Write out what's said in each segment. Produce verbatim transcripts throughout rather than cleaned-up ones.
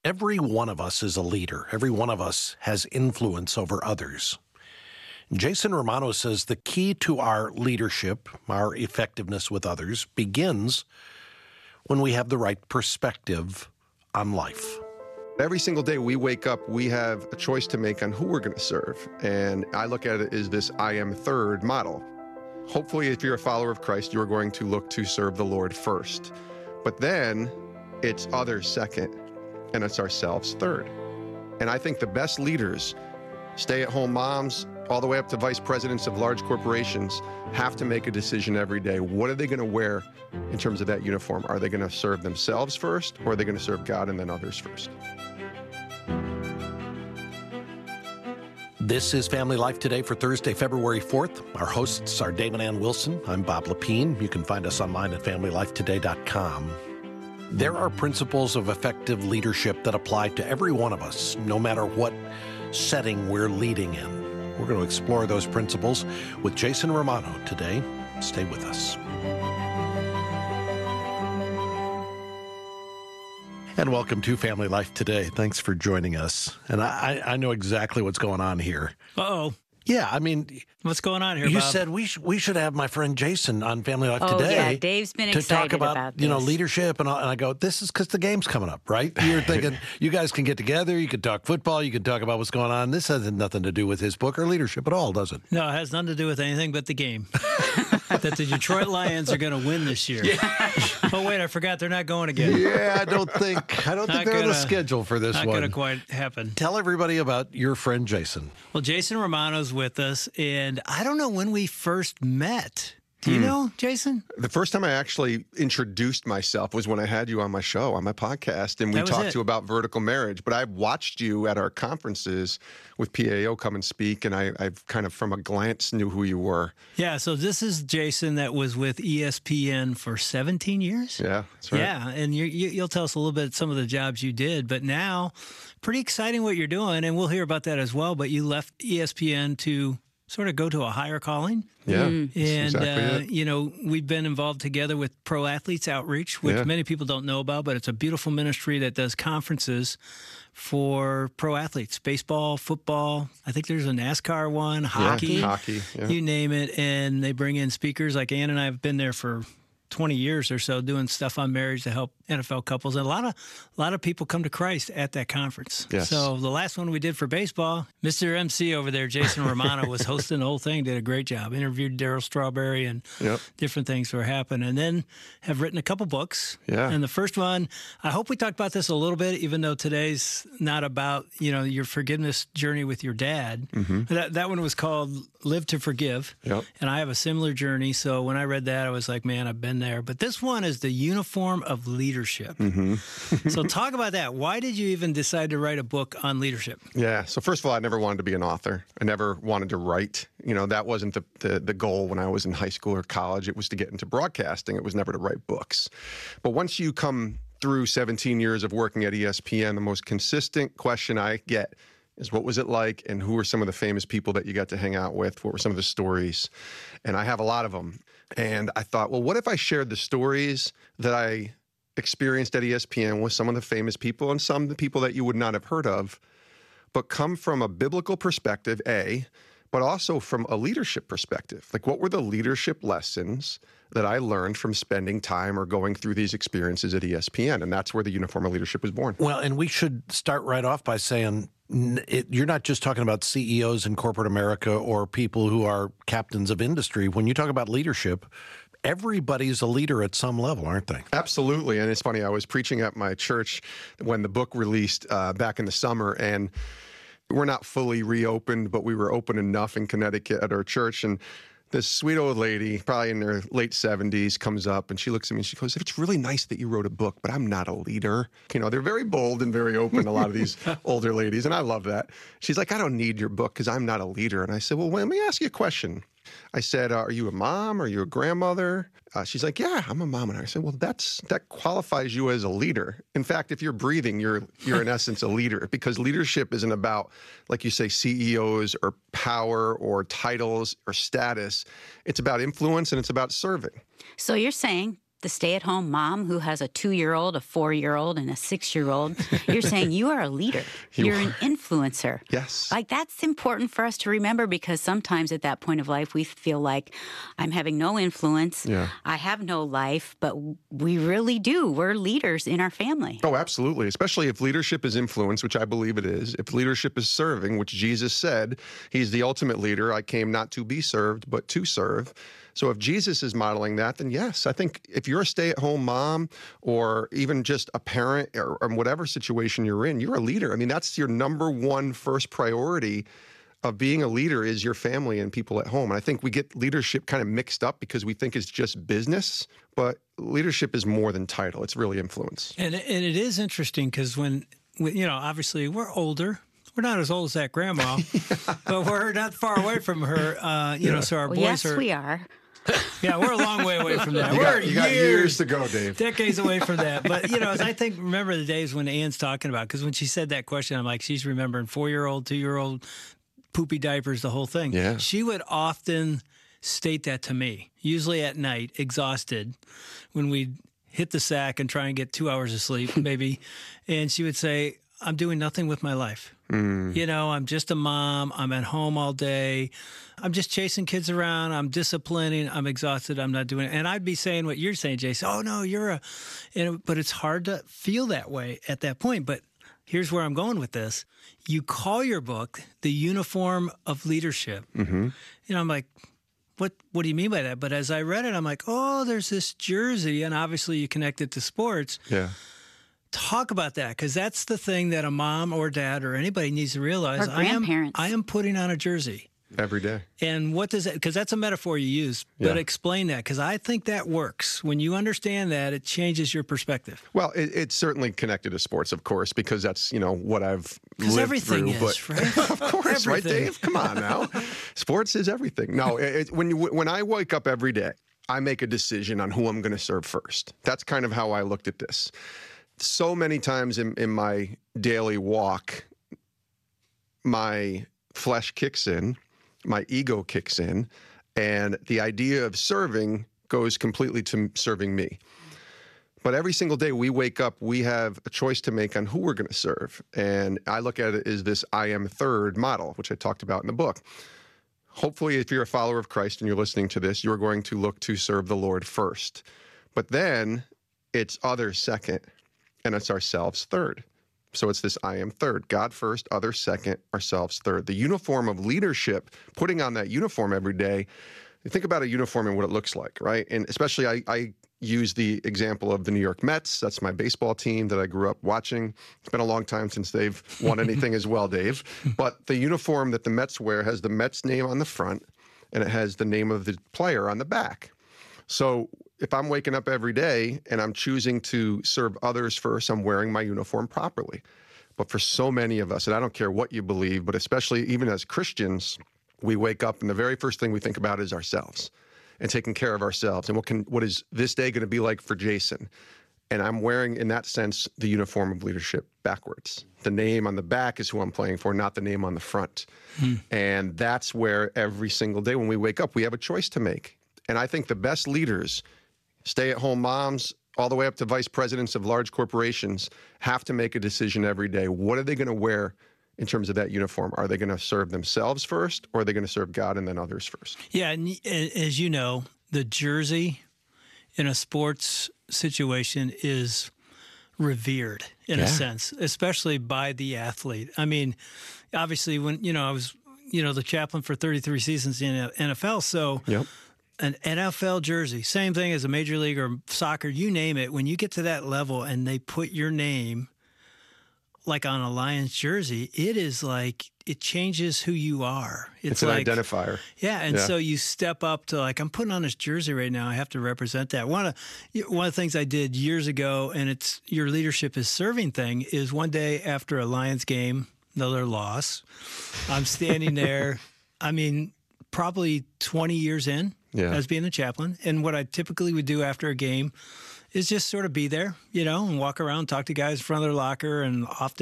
Every one of us is a leader. Every one of us has influence over others. Jason Romano says the key to our leadership, our effectiveness with others, begins when we have the right perspective on life. Every single day we wake up, we have a choice to make on who we're going to serve. And I look at it as this I am third model. Hopefully, if you're a follower of Christ, you're going to look to serve the Lord first. But then it's others second, and it's ourselves third. And I think the best leaders, stay-at-home moms, all the way up to vice presidents of large corporations, have to make a decision every day. What are they going to wear in terms of that uniform? Are they going to serve themselves first, or are they going to serve God and then others first? This is Family Life Today for Thursday, February fourth. Our hosts are Dave and Ann Wilson. I'm Bob Lepine. You can find us online at family life today dot com. There are principles of effective leadership that apply to every one of us, no matter what setting we're leading in. We're going to explore those principles with Jason Romano today. Stay with us. And welcome to Family Life Today. Thanks for joining us. And I, I know exactly what's going on here. Uh-oh. Yeah, I mean, what's going on here, you Bob? said we sh- we should have my friend Jason on Family Life oh, Today. yeah, Dave's been to excited talk about, about you know, this. leadership, and, all, and I go, this is because the game's coming up, right? You're thinking you guys can get together, you can talk football, you can talk about what's going on. This has nothing to do with his book or leadership at all, does it? No, it has nothing to do with anything but the game. That the Detroit Lions are going to win this year. Yeah. Oh wait, I forgot they're not going again. Yeah, I don't think I don't Not think they're on the gonna- schedule for this Not one. going to quite happen. Tell everybody about your friend Jason. Well, Jason Romano's with us, and I don't know when we first met. Do you know, Jason? The first time I actually introduced myself was when I had you on my show, on my podcast, and we That was talked it. to you about vertical marriage. But I watched you at our conferences with P A O come and speak, and I, I've kind of from a glance knew who you were. Yeah, so this is Jason that was with E S P N for seventeen years. Yeah, that's right. Yeah, and you, you, you'll tell us a little bit some of the jobs you did, but now pretty exciting what you're doing, and we'll hear about that as well. But you left E S P N to sort of go to a higher calling. Yeah, And, that's exactly uh, it. you know, we've been involved together with Pro Athletes Outreach, which Yeah. many people don't know about, but it's a beautiful ministry that does conferences for pro athletes, baseball, football. I think there's a NASCAR one, hockey, Yeah, hockey. Yeah. you name it. And they bring in speakers like Ann and I have been there for twenty years or so doing stuff on marriage to help N F L couples. And a lot of a lot of people come to Christ at that conference. Yes. So the last one we did for baseball, Mister M C over there, Jason Romano, was hosting the whole thing, did a great job. Interviewed Darryl Strawberry and Yep. different things were happening. And then have written a couple books. Yeah. And the first one, I hope we talked about this a little bit, even though today's not about, you know, your forgiveness journey with your dad. Mm-hmm. That, that one was called Live to Forgive. Yep. And I have a similar journey. So when I read that, I was like, man, I've been there. But this one is the uniform of leadership. Mm-hmm. So talk about that. Why did you even decide to write a book on leadership? Yeah. So first of all, I never wanted to be an author. I never wanted to write. You know, that wasn't the, the, the goal when I was in high school or college. It was to get into broadcasting. It was never to write books. But once you come through seventeen years of working at E S P N, the most consistent question I get is what was it like and who were some of the famous people that you got to hang out with? What were some of the stories? And I have a lot of them. And I thought, well, what if I shared the stories that I experienced at E S P N with some of the famous people and some of the people that you would not have heard of, but come from a biblical perspective, A, but also from a leadership perspective. Like, what were the leadership lessons that I learned from spending time or going through these experiences at E S P N? And that's where the uniform of leadership was born. Well, and we should start right off by saying n- it, you're not just talking about C E Os in corporate America or people who are captains of industry. When you talk about leadership, everybody's a leader at some level, aren't they? Absolutely. And it's funny, I was preaching at my church when the book released uh, back in the summer, and we're not fully reopened, but we were open enough in Connecticut at our church. And this sweet old lady, probably in her late seventies, comes up and she looks at me and she goes, "It's really nice that you wrote a book, but I'm not a leader." You know, they're very bold and very open, a lot of these older ladies, and I love that. She's like, "I don't need your book because I'm not a leader." And I said, "Well, let me ask you a question." I said, uh, "Are you a mom? Are you a grandmother?" Uh, she's like, "Yeah, I'm a mom." And I said, "Well, that's that qualifies you as a leader. In fact, if you're breathing, you're you're in essence a leader, because leadership isn't about, like you say, C E Os or power or titles or status. It's about influence and it's about serving." So you're saying the stay-at-home mom who has a two-year-old, a four-year-old, and a six-year-old. You're saying you are a leader. You You're are. an influencer. Yes. Like, that's important for us to remember, because sometimes at that point of life, we feel like I'm having no influence. Yeah. I have no life, but we really do. We're leaders in our family. Oh, absolutely. Especially if leadership is influence, which I believe it is. If leadership is serving, which Jesus said, he's the ultimate leader. I came not to be served, but to serve. So if Jesus is modeling that, then yes, I think if you're a stay-at-home mom or even just a parent or, or whatever situation you're in, you're a leader. I mean, that's your number one first priority of being a leader is your family and people at home. And I think we get leadership kind of mixed up because we think it's just business, but leadership is more than title. It's really influence. And, and it is interesting because when, when, you know, obviously we're older. We're not as old as that grandma, yeah. but we're not far away from her, uh, you yeah. know, so our well, boys yes, are. Yes, we are. Yeah, we're a long way away from that. You, we're got, you got years, years to go, Dave. Decades away from that. But, you know, as I think, remember the days when Ann's talking about, because when she said that question, I'm like, she's remembering four-year-old, two-year-old, poopy diapers, the whole thing. Yeah. She would often state that to me, usually at night, exhausted, when we'd hit the sack and try and get two hours of sleep, maybe. And she would say, I'm doing nothing with my life. Mm. You know, I'm just a mom. I'm at home all day. I'm just chasing kids around. I'm disciplining. I'm exhausted. I'm not doing it. And I'd be saying what you're saying, Jason. Oh, no, you're a... And, but it's hard to feel that way at that point. But here's where I'm going with this. You call your book The Uniform of Leadership. Mm-hmm. You know, I'm like, what What do you mean by that? But as I read it, I'm like, oh, there's this jersey. And obviously you connect it to sports. Yeah. Talk about that, because that's the thing that a mom or dad or anybody needs to realize. Or grandparents. I am, I am putting on a jersey. Every day. And what does that, because that's a metaphor you use, but yeah. explain that, because I think that works. When you understand that, it changes your perspective. Well, it, it's certainly connected to sports, of course, because that's, you know, what I've lived everything through. Is, but right? Of course, everything. Right, Dave? Come on now. Sports is everything. No, it, it, when, you, when I wake up every day, I make a decision on who I'm going to serve first. That's kind of how I looked at this. So many times in, in my daily walk, my flesh kicks in, my ego kicks in, and the idea of serving goes completely to serving me. But every single day we wake up, we have a choice to make on who we're going to serve. And I look at it as this I am third model, which I talked about in the book. Hopefully, if you're a follower of Christ and you're listening to this, you're going to look to serve the Lord first. But then it's others second. And it's ourselves third. So it's this I am third. God first, others second, ourselves third. The uniform of leadership, putting on that uniform every day, you think about a uniform and what it looks like, right? And especially I, I use the example of the New York Mets. That's my baseball team that I grew up watching. It's been a long time since they've won anything as well, Dave. But the uniform that the Mets wear has the Mets name on the front, and it has the name of the player on the back. So if I'm waking up every day and I'm choosing to serve others first, I'm wearing my uniform properly. But for so many of us, and I don't care what you believe, but especially even as Christians, we wake up and the very first thing we think about is ourselves and taking care of ourselves. And what can what is this day going to be like for Jason? And I'm wearing, in that sense, the uniform of leadership backwards. The name on the back is who I'm playing for, not the name on the front. Hmm. And that's where every single day when we wake up, we have a choice to make. And I think the best leaders, stay-at-home moms, all the way up to vice presidents of large corporations, have to make a decision every day. What are they going to wear in terms of that uniform? Are they going to serve themselves first, or are they going to serve God and then others first? Yeah, and as you know, the jersey in a sports situation is revered in yeah. a sense, especially by the athlete. I mean, obviously, when, you know, I was, you know, the chaplain for thirty-three seasons in the N F L, so... Yep. An N F L jersey, same thing as a major league or soccer, you name it. When you get to that level and they put your name like on a Lions jersey, it is like, it changes who you are. It's, it's an like, identifier. Yeah, and yeah. so you step up to like, I'm putting on this jersey right now. I have to represent that. One of, one of the things I did years ago, and it's your leadership is serving thing, is one day after a Lions game, another loss, I'm standing there, I mean, probably twenty years in. Yeah. As being the chaplain. And what I typically would do after a game is just sort of be there, you know, and walk around, talk to guys in front of their locker, and often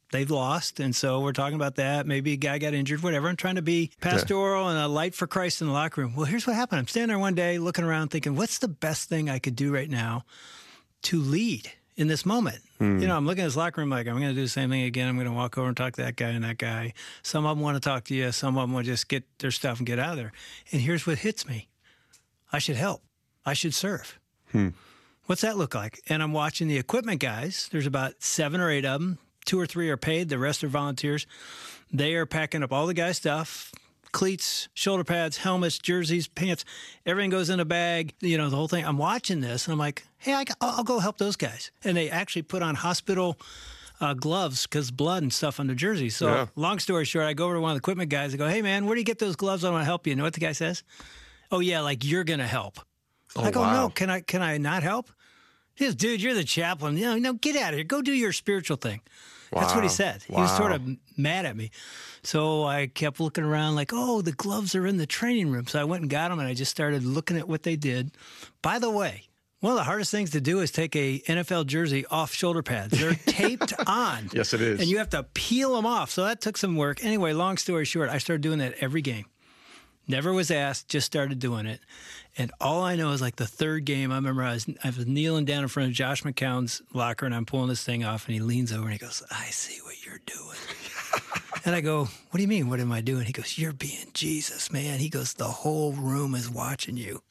they've lost. And so we're talking about that. Maybe a guy got injured, whatever. I'm trying to be pastoral yeah. and a light for Christ in the locker room. Well, here's what happened. I'm standing there one day looking around thinking, what's the best thing I could do right now to lead in this moment? Mm. You know, I'm looking at this locker room like, I'm going to do the same thing again. I'm going to walk over and talk to that guy and that guy. Some of them want to talk to you. Some of them want to just get their stuff and get out of there. And here's what hits me. I should help. I should serve. Hmm. What's that look like? And I'm watching the equipment guys. There's about seven or eight of them. Two or three are paid. The rest are volunteers. They are packing up all the guys' stuff, cleats, shoulder pads, helmets, jerseys, pants. Everything goes in a bag, you know, the whole thing. I'm watching this, and I'm like, hey, I, I'll go help those guys. And they actually put on hospital uh, gloves because blood and stuff on their jerseys. So yeah. long story short, I go over to one of the equipment guys and go, hey, man, where do you get those gloves? I want to help you. You know what the guy says? Oh, yeah, like you're going to help. Oh, I go, wow. no, can I, can I not help? He goes, dude, you're the chaplain. You know, no, get out of here. Go do your spiritual thing. Wow. That's what he said. Wow. He was sort of mad at me. So I kept looking around like, oh, the gloves are in the training room. So I went and got them, and I just started looking at what they did. By the way, one of the hardest things to do is take a N F L jersey off shoulder pads. They're taped on. Yes, it is. And you have to peel them off. So that took some work. Anyway, long story short, I started doing that every game. Never was asked, just started doing it. And all I know is like the third game, I remember I was, I was kneeling down in front of Josh McCown's locker, and I'm pulling this thing off, and he leans over and he goes, I see what you're doing. And I go, what do you mean, what am I doing? He goes, you're being Jesus, man. He goes, the whole room is watching you.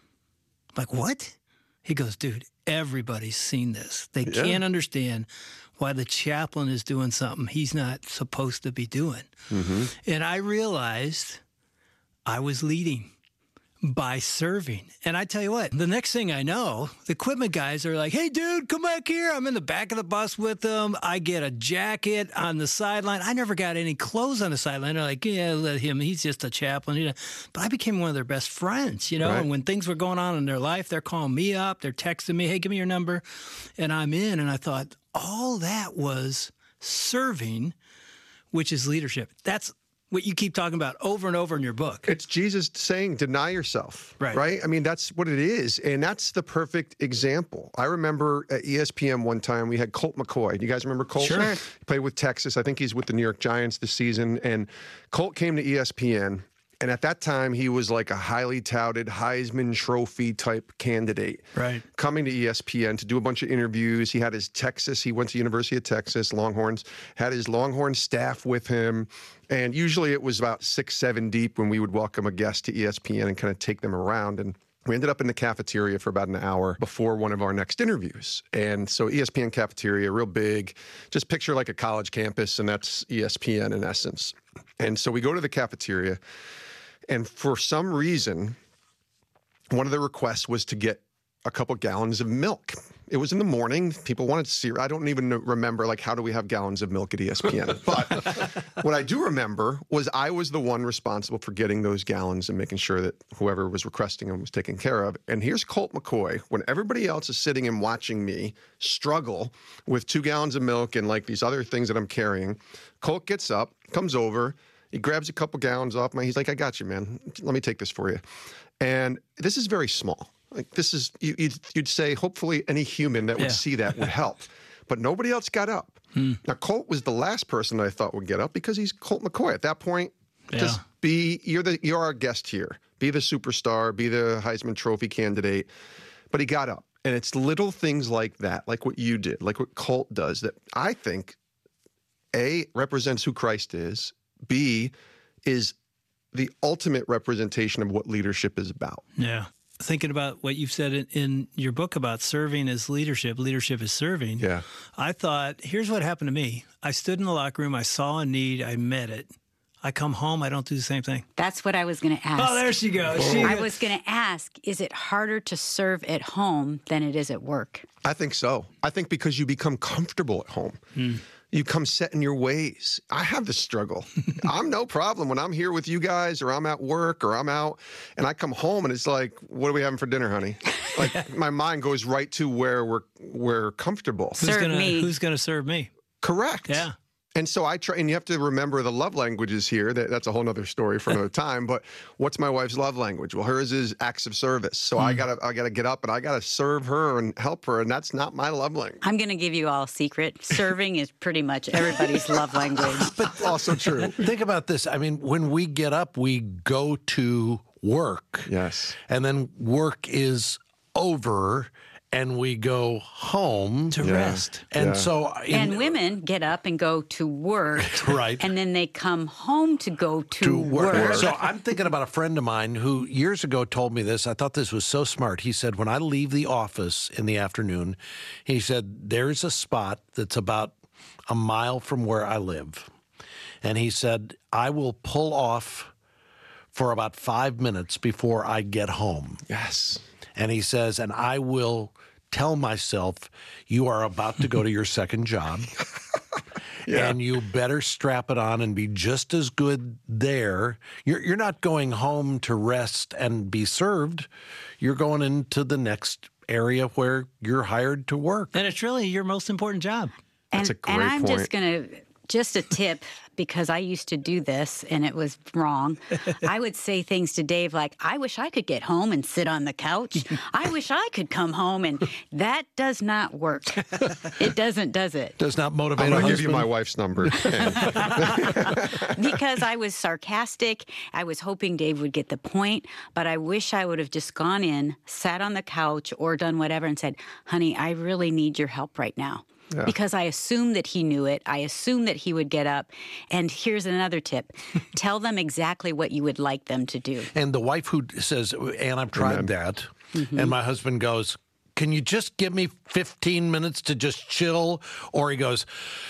I'm like, what? He goes, dude, everybody's seen this. They yeah. can't understand why the chaplain is doing something he's not supposed to be doing. Mm-hmm. And I realized I was leading by serving. And I tell you what, the next thing I know, the equipment guys are like, hey, dude, come back here. I'm in the back of the bus with them. I get a jacket on the sideline. I never got any clothes on the sideline. They're like, yeah, let him. He's just a chaplain. You know? But I became one of their best friends, you know, right. And when things were going on in their life, they're calling me up. They're texting me, hey, give me your number. And I'm in. And I thought, all that was serving, which is leadership. That's what you keep talking about over and over in your book. It's Jesus saying, deny yourself, right? right? I mean, that's what it is. And that's the perfect example. I remember at E S P N one time, we had Colt McCoy. Do you guys remember Colt? Sure. He played with Texas. I think he's with the New York Giants this season. And Colt came to E S P N. And at that time, he was like a highly touted Heisman Trophy type candidate. Right. Coming to E S P N to do a bunch of interviews. He had his Texas, he went to University of Texas, Longhorns, had his Longhorn staff with him. And usually it was about six, seven deep when we would welcome a guest to E S P N and kind of take them around. And we ended up in the cafeteria for about an hour before one of our next interviews. And so E S P N cafeteria, real big, just picture like a college campus, and that's E S P N in essence. And so we go to the cafeteria. And for some reason, one of the requests was to get a couple gallons of milk. It was in the morning. People wanted to see. I don't even remember, like, how do we have gallons of milk at E S P N? But what I do remember was I was the one responsible for getting those gallons and making sure that whoever was requesting them was taken care of. And here's Colt McCoy, when everybody else is sitting and watching me struggle with two gallons of milk and, like, these other things that I'm carrying. Colt gets up, comes over. He grabs a couple gallons off my, he's like, I got you, man. Let me take this for you. And this is very small. Like, this is, you, you'd, you'd say, hopefully any human that would yeah. see that would help. But nobody else got up. Hmm. Now, Colt was the last person that I thought would get up because he's Colt McCoy. At that point, yeah. just be, you're the, you're our guest here. Be the superstar, be the Heisman Trophy candidate. But he got up. And it's little things like that, like what you did, like what Colt does, that I think, A, represents who Christ is, B, is the ultimate representation of what leadership is about. Yeah. Thinking about what you've said in, in your book about serving as leadership, leadership is serving. Yeah. I thought, here's what happened to me. I stood in the locker room. I saw a need. I met it. I come home. I don't do the same thing. That's what I was going to ask. Oh, there she goes. She, I was going to ask, is it harder to serve at home than it is at work? I think so. I think because you become comfortable at home. Hmm. You come set in your ways. I have this struggle. I'm no problem when I'm here with you guys, or I'm at work, or I'm out, and I come home and it's like, what are we having for dinner, honey? Like, my mind goes right to where we're we're comfortable. Who's serve gonna, me. Who's going to serve me? Correct. Yeah. And so I try, and you have to remember the love languages here. That, that's a whole nother story for another time. But what's my wife's love language? Well, hers is acts of service. So mm. I gotta, I gotta get up and I gotta serve her and help her, and that's not my love language. I'm gonna give you all a secret. Serving is pretty much everybody's love language. But also true. Think about this. I mean, when we get up, we go to work. Yes. And then work is over. And we go home to yeah. rest. And yeah. so... In, and women get up and go to work. Right. And then they come home to go to, to work. work. So I'm thinking about a friend of mine who years ago told me this. I thought this was so smart. He said, when I leave the office in the afternoon, he said, there's a spot that's about a mile from where I live. And he said, I will pull off for about five minutes before I get home. Yes. And he says, and I will tell myself, you are about to go to your second job, yeah. and you better strap it on and be just as good there. You're, you're not going home to rest and be served. You're going into the next area where you're hired to work. And it's really your most important job. And, That's a great and I'm point. just going to, just a tip, because I used to do this and it was wrong. I would say things to Dave like, I wish I could get home and sit on the couch. I wish I could come home. And that does not work. It doesn't, does it? Does not motivate I'm a going to give husband. you my wife's number. Because I was sarcastic. I was hoping Dave would get the point. But I wish I would have just gone in, sat on the couch or done whatever and said, honey, I really need your help right now. Yeah. Because I assumed that he knew it. I assumed that he would get up. And here's another tip. Tell them exactly what you would like them to do. And the wife who says, and I've tried Amen. that, Mm-hmm. and my husband goes, can you just give me fifteen minutes to just chill? Or he goes,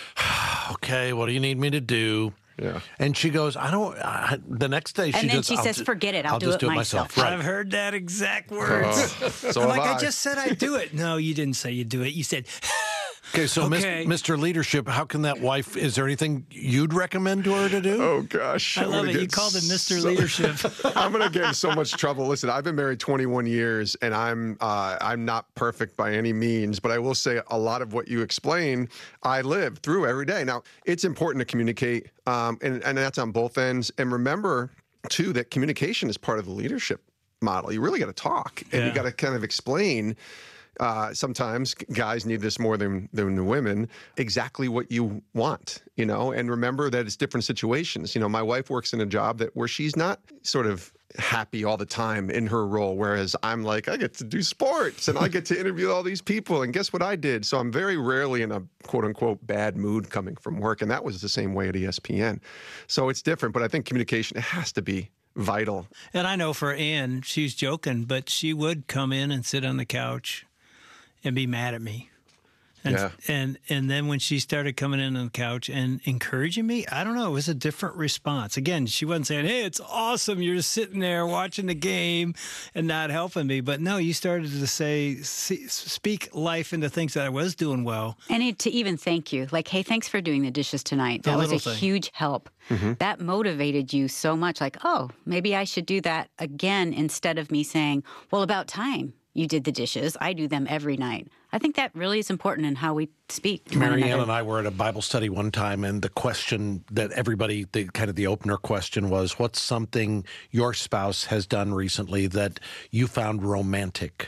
okay, what do you need me to do? Yeah. And she goes, I don't, I, the next day she And then just, she I'll says, ju- forget it, I'll, I'll do, just it do it myself. myself. Right. I've heard that exact words. Uh, so I'm have like, I. I just said I'd do it. No, you didn't say you'd do it. You said... Okay, so Okay. Mister Leadership, how can that wife, is there anything you'd recommend to her to do? Oh, gosh. I I'm love gonna it. You get called him Mister so- Leadership. I'm going to get in so much trouble. Listen, I've been married twenty-one years, and I'm uh, I'm not perfect by any means, but I will say a lot of what you explain, I live through every day. Now, it's important to communicate, um, and, and that's on both ends. And remember, too, that communication is part of the leadership model. You really got to talk, and Yeah. you got to kind of explain. Uh, sometimes guys need this more than than the women. Exactly what you want, you know. And remember that it's different situations. You know, my wife works in a job that where she's not sort of happy all the time in her role, whereas I'm like, I get to do sports and I get to interview all these people, and guess what I did? So I'm very rarely in a quote unquote bad mood coming from work, and that was the same way at E S P N. So it's different, but I think communication it has to be vital. And I know for Ann, she's joking, but she would come in and sit on the couch and be mad at me. And, Yeah. and and then when she started coming in on the couch and encouraging me, I don't know, it was a different response. Again, she wasn't saying, hey, it's awesome, you're just sitting there watching the game and not helping me. But no, you started to say, see, speak life into things that I was doing well. And it, to even thank you, like, hey, thanks for doing the dishes tonight. The That was a little thing. huge help. Mm-hmm. That motivated you so much. Like, oh, maybe I should do that again instead of me saying, well, about time you did the dishes. I do them every night. I think that really is important in how we speak to one Mary Ann another. and I were at a Bible study one time, and the question that everybody, the kind of the opener question was, what's something your spouse has done recently that you found romantic?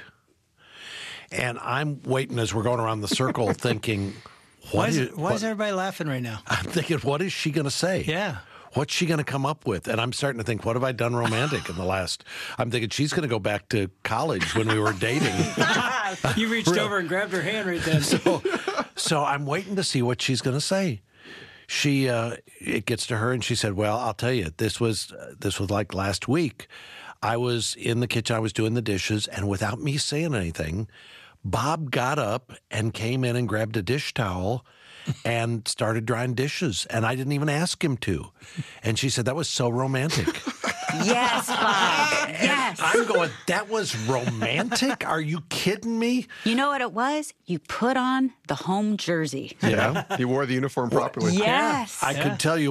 And I'm waiting as we're going around the circle thinking, Why what is, is, why what- is everybody laughing right now? I'm thinking, what is she going to say? Yeah. What's she going to come up with? And I'm starting to think, what have I done romantic in the last? I'm thinking she's going to go back to college when we were dating. You reached over and grabbed her hand right then. So, so I'm waiting to see what she's going to say. She, uh, it gets to her, and she said, "Well, I'll tell you, this was uh, this was like last week. I was in the kitchen, I was doing the dishes, and without me saying anything, Bob got up and came in and grabbed a dish towel." And started drying dishes, and I didn't even ask him to. And she said, that was so romantic. Yes, Bob. Yes. I'm going, that was romantic? Are you kidding me? You know what it was? You put on the home jersey. Yeah, he wore the uniform properly. Yes. I could tell you what,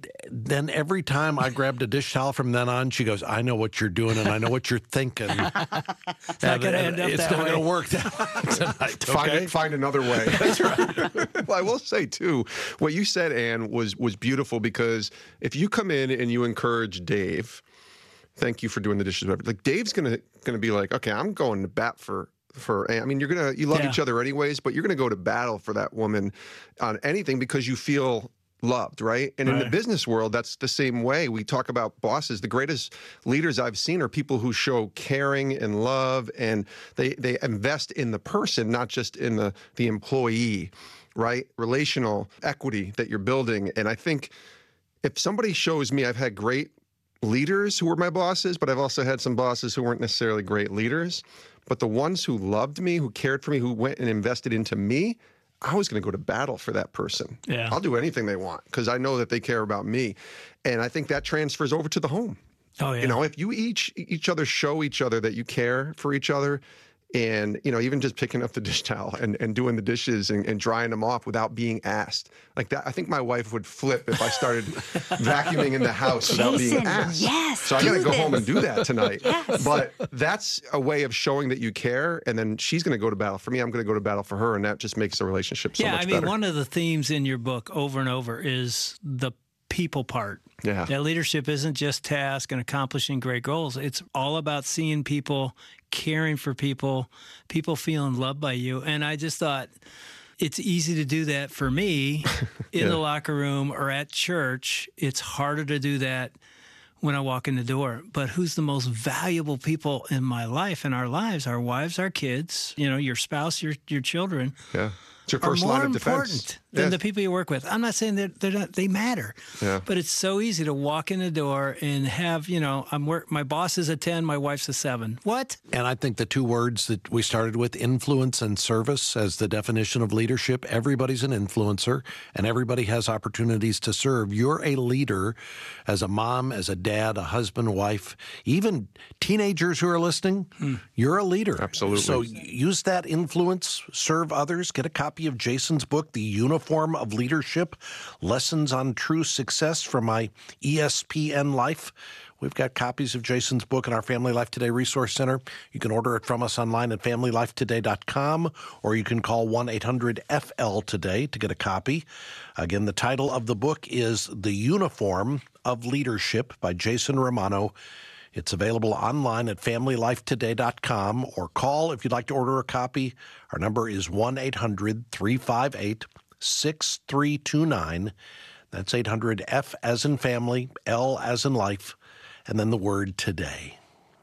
then every time I grabbed a dish towel from then on, she goes, I know what you're doing and I know what you're thinking. It's not going to end up it's that not way. going to work tonight. Okay? Find, find another way. That's right. Well, I will say, too, what you said, Ann, was, was beautiful because if you come in and you encourage Dave, thank you for doing the dishes. Like Dave's going to going to be like, okay, I'm going to bat for for. I mean, you're gonna you love Yeah. each other anyways, but you're gonna go to battle for that woman on anything because you feel loved, right? And in the Right. business world, that's the same way. We talk about bosses. The greatest leaders I've seen are people who show caring and love, and they they invest in the person, not just in the the employee, right? Relational equity that you're building. And I think if somebody shows me, I've had great leaders who were my bosses, but I've also had some bosses who weren't necessarily great leaders. But the ones who loved me, who cared for me, who went and invested into me, I was going to go to battle for that person. Yeah. I'll do anything they want because I know that they care about me. And I think that transfers over to the home. Oh, yeah. You know, if you each each other show each other that you care for each other, and, you know, even just picking up the dish towel and, and doing the dishes and, and drying them off without being asked. Like that, I think my wife would flip if I started vacuuming in the house without Jason, being asked. yes, So I got to do go this. home and do that tonight. Yes. But that's a way of showing that you care. And then she's going to go to battle for me. I'm going to go to battle for her. And that just makes the relationship so yeah, much I mean, better. one of the themes in your book over and over is the people part. Yeah. That leadership isn't just task and accomplishing great goals. It's all about seeing people, caring for people, people feeling loved by you. And I just thought it's easy to do that for me in Yeah. the locker room or at church. It's harder to do that when I walk in the door. But who's the most valuable people in my life, in our lives? Our wives, our kids, you know, your spouse, your your children. Yeah. It's your Are first more line of important defense. than Yeah. the people you work with. I'm not saying that they're not, they matter, Yeah. but it's so easy to walk in the door and have, you know, I'm work. My boss is a ten, my wife's a seven. What? And I think the two words that we started with, influence and service, as the definition of leadership, everybody's an influencer and everybody has opportunities to serve. You're a leader as a mom, as a dad, a husband, wife, even teenagers who are listening. You're a leader. Absolutely. So use that influence, serve others, get a copy of Jason's book, The Uniform of Leadership, Lessons on True Success from My E S P N Life. We've got copies of Jason's book in our Family Life Today Resource Center. You can order it from us online at family life today dot com, or you can call one eight hundred F L today to get a copy. Again, the title of the book is The Uniform of Leadership by Jason Romano. It's available online at family life today dot com, or call if you'd like to order a copy. Our number is one eight hundred three five eight six three two nine. That's eight hundred F as in family, L as in life, and then the word today.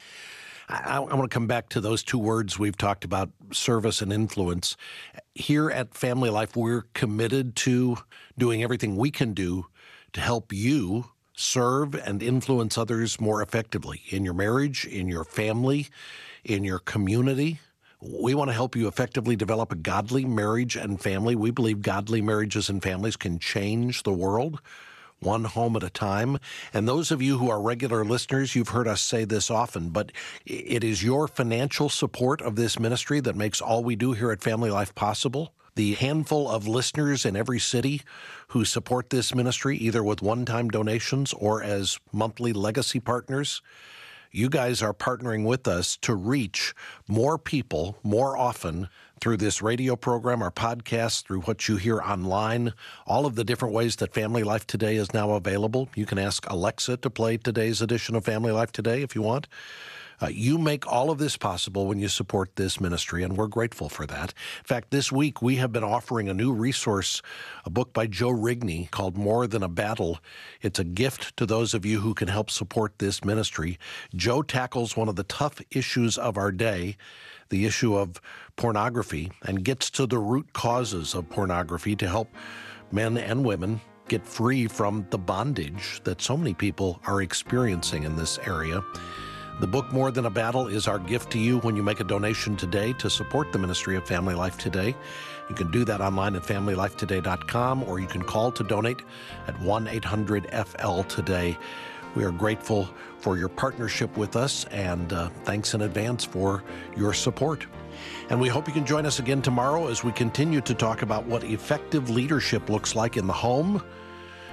I, I want to come back to those two words we've talked about, service and influence. Here at Family Life, we're committed to doing everything we can do to help you serve and influence others more effectively in your marriage, in your family, in your community. We want to help you effectively develop a godly marriage and family. We believe godly marriages and families can change the world one home at a time. And those of you who are regular listeners, you've heard us say this often, but it is your financial support of this ministry that makes all we do here at Family Life possible. The handful of listeners in every city who support this ministry, either with one-time donations or as monthly legacy partners, you guys are partnering with us to reach more people more often through this radio program, our podcast, through what you hear online, all of the different ways that Family Life Today is now available. You can ask Alexa to play today's edition of Family Life Today if you want. Uh, you make all of this possible when you support this ministry, and we're grateful for that. In fact, this week we have been offering a new resource, a book by Joe Rigney called More Than a Battle. It's a gift to those of you who can help support this ministry. Joe tackles one of the tough issues of our day, the issue of pornography, and gets to the root causes of pornography to help men and women get free from the bondage that so many people are experiencing in this area. The book, More Than a Battle, is our gift to you when you make a donation today to support the ministry of Family Life Today. You can do that online at family life today dot com, or you can call to donate at one eight hundred F L today. We are grateful for your partnership with us, and uh, thanks in advance for your support. And we hope you can join us again tomorrow as we continue to talk about what effective leadership looks like in the home,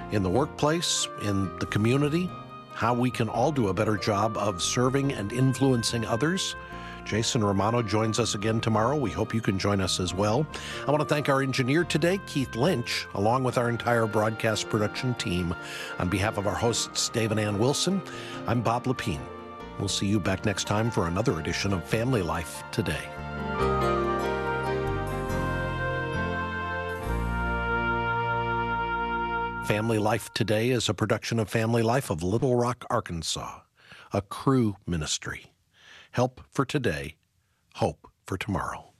in the workplace, in the community, how we can all do a better job of serving and influencing others. Jason Romano joins us again tomorrow. We hope you can join us as well. I want to thank our engineer today, Keith Lynch, along with our entire broadcast production team. On behalf of our hosts, Dave and Ann Wilson, I'm Bob Lepine. We'll see you back next time for another edition of Family Life Today. Family Life Today is a production of Family Life of Little Rock, Arkansas, a Cru ministry. Help for today, hope for tomorrow.